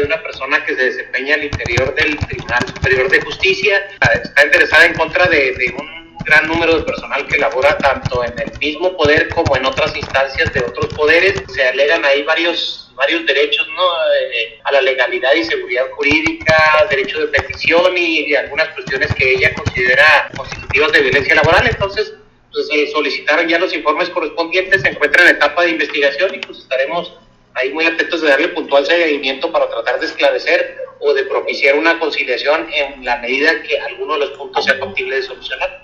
de una persona que se desempeña al interior del Tribunal Superior de Justicia. Está interesada en contra de un gran número de personal que labora tanto en el mismo poder como en otras instancias de otros poderes. Se alegan ahí varios derechos, ¿no? A la legalidad y seguridad jurídica, derecho de petición y algunas cuestiones que ella considera constitutivas de violencia laboral. Entonces, pues solicitaron ya los informes correspondientes, se encuentran en etapa de investigación y pues estaremos ahí muy atentos de darle puntual seguimiento para tratar de esclarecer o de propiciar una conciliación en la medida que alguno de los puntos sea factible de solucionar.